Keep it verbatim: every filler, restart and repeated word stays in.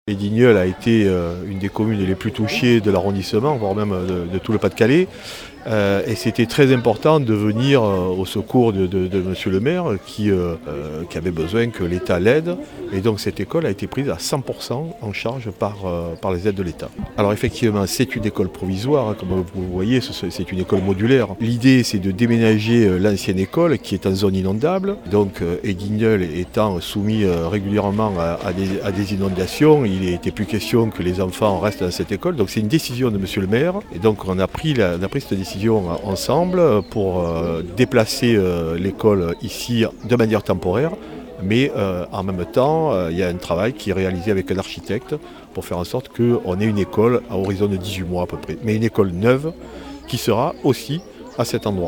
Edigneul a été euh, une des communes les plus touchées de l'arrondissement, voire même de, de tout le Pas-de-Calais. Euh, et c'était très important de venir euh, au secours de, de, de monsieur le maire qui, euh, euh, qui avait besoin que l'État l'aide. Et donc cette école a été prise à cent pour cent en charge par, euh, par les aides de l'État. Alors effectivement, c'est une école provisoire, hein, comme vous voyez, c'est une école modulaire. L'idée, c'est de déménager euh, l'ancienne école qui est en zone inondable. Donc euh, Edigneul étant soumis euh, régulièrement à, à, des, à des inondations, il n'était plus question que les enfants restent dans cette école. Donc c'est une décision de monsieur le maire. Et donc on a pris, la, on a pris cette décision ensemble pour euh, déplacer euh, l'école ici de manière temporaire, mais euh, en même temps, euh, il y a un travail qui est réalisé avec un architecte pour faire en sorte qu'on ait une école à horizon de dix-huit mois à peu près, mais une école neuve qui sera aussi à cet endroit.